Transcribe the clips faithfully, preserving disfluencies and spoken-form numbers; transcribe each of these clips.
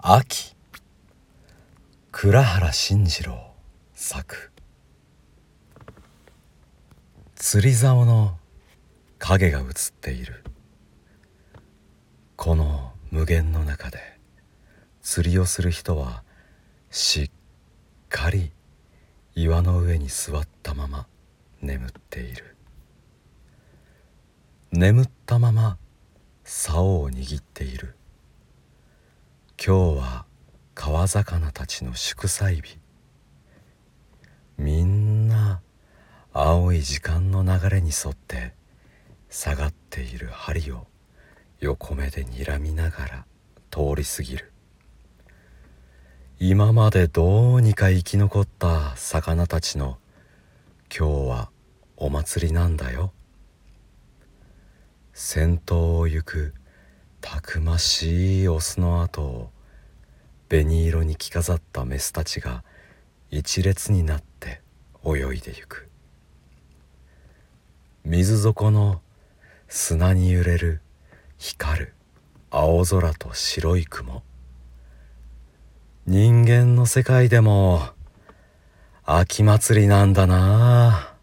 秋、倉原慎次郎作。釣り竿の影が映っている。この無限の中で釣りをする人はしっかり岩の上に座ったまま眠っている。眠ったまま竿を握っている。今日は川魚たちの祝祭日。みんな青い時間の流れに沿って下がっている針を横目で睨みながら通り過ぎる。今までどうにか生き残った魚たちの今日はお祭りなんだよ。先頭を行くたくましいオスの後を紅色に着飾ったメスたちが一列になって泳いでゆく。水底の砂に揺れる光る青空と白い雲。人間の世界でも秋祭りなんだなあ。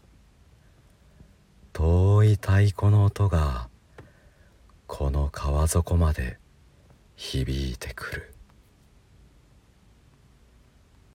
遠い太鼓の音がこの川底まで響いてくる。